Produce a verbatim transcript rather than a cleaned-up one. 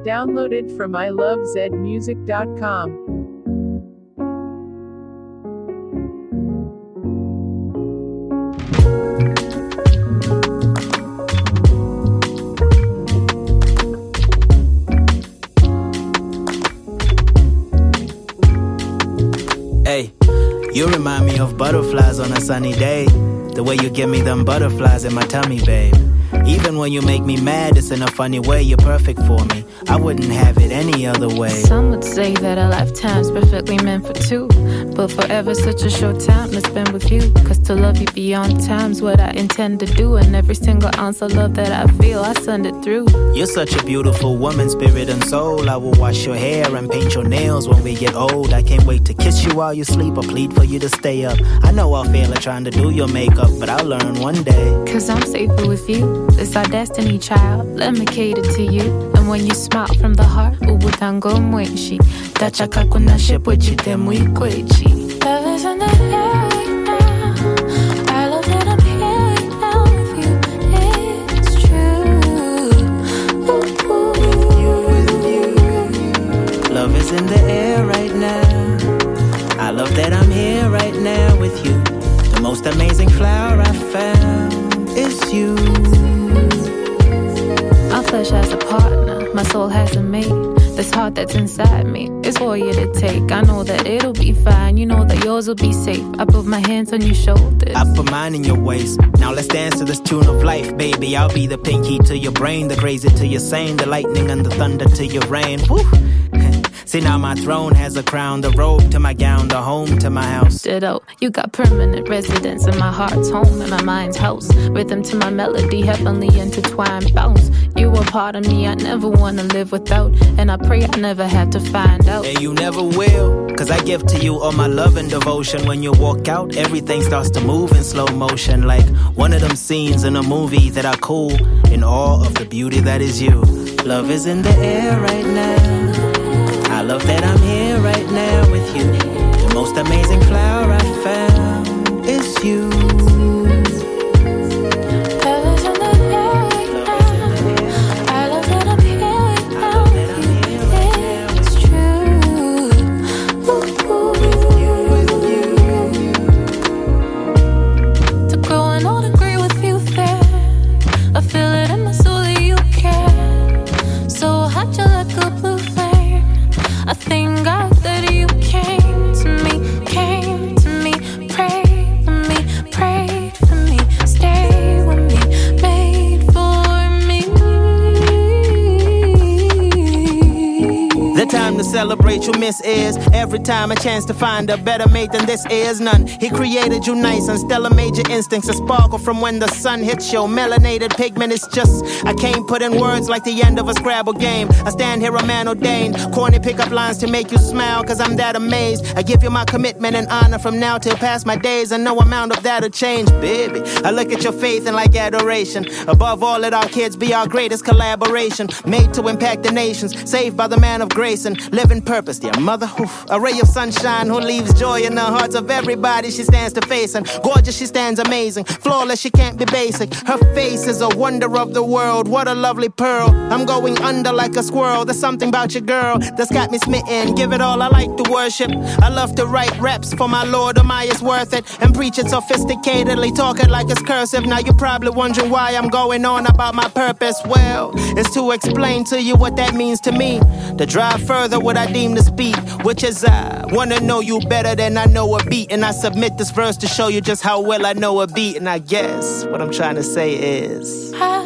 Downloaded from I love zed music dot com. Hey, you remind me of butterflies on a sunny day. The way you give me them butterflies in my tummy, babe. Even when you make me mad, it's in a funny way. You're perfect for me. I wouldn't have it any other way. Some would say that a lifetime's perfectly meant for two, but forever's such a short time to spend with you. Cause to love you beyond time's what I intend to do. And every single ounce of love that I feel, I send it through. You're such a beautiful woman, spirit and soul. I will wash your hair and paint your nails when we get old. I can't wait to kiss you while you sleep or plead for you to stay up. I know I'll fail at trying to do your makeup, but I'll learn one day. Cause I'm safer with you. It's our destiny, child. Let me cater to you. And when you smile from the heart, ubutango mweshi. Tachaka kuna shepo chite mwikwechi. Love is in the air right now. I love that I'm here right now with you. It's true. Ooh, ooh. With you, with you. Love is in the air right now. I love that I'm here right now with you. The most amazing flower I found is you. My flesh has a partner, my soul has a mate. This heart that's inside me is for you to take. I know that it'll be fine, you know that yours will be safe. I put my hands on your shoulders, I put mine in your waist. Now let's dance to this tune of life, baby. I'll be the pinky to your brain, the crazy to your sane, the lightning and the thunder to your rain. Woo! See, now my throne has a crown, the robe to my gown, the home to my house. Ditto, you got permanent residence in my heart's home and my mind's house. Rhythm to my melody, heavenly intertwined bounce. You are part of me I never want to live without, and I pray I never have to find out. And you never will, cause I give to you all my love and devotion. When you walk out, everything starts to move in slow motion, like one of them scenes in a movie that are cool, in awe of the beauty that is you. Love is in the air right now. I love that I'm here right now with you. The most amazing flower I found is you. Love is in the air right now. I love that I'm here right now with you. It's true. Ooh, ooh. To grow and all agree with you there. I feel it in my soul that you care. So hot you like a blue flame. I thank God that you came to me, came to me, prayed for me, prayed for me, stay with me, made for me. The time to celebrate you, miss, is every time a chance to find a better mate than this is none. He created you nice and stellar, made your instincts a sparkle from when the sun hits your melanated pigment. It's just, I can't put in words like the end of a Scrabble game. I stand here a man ordained, corny pickup lines to make you smile, cause I'm that amazed. I give you my commitment and honor from now till past my days, and no amount of that'll change, baby. I look at your faith and like adoration. Above all, let our kids be our greatest collaboration, made to impact the nations, saved by the man of grace and living purpose. Dear mother, oof, a ray of sunshine who leaves joy in the hearts of everybody she stands to face. And gorgeous, she stands amazing. Flawless, she can't be basic. Her face is a wonder of the world. What a lovely pearl. I'm going under like a squirrel. There's something about your girl that's got me smitten. Give it all, I like to worship. I love to write raps for my Lord. Am I is worth it? And preach it sophisticatedly, talk it like it's cursive. Now you're probably wondering why I'm going on about my purpose. Well, it's to explain to you what that means to me. To drive further what I deem to speak, which is I wanna know you better than I know a beat. And I submit this verse to show you just how well I know a beat. And I guess what I'm trying to say is, I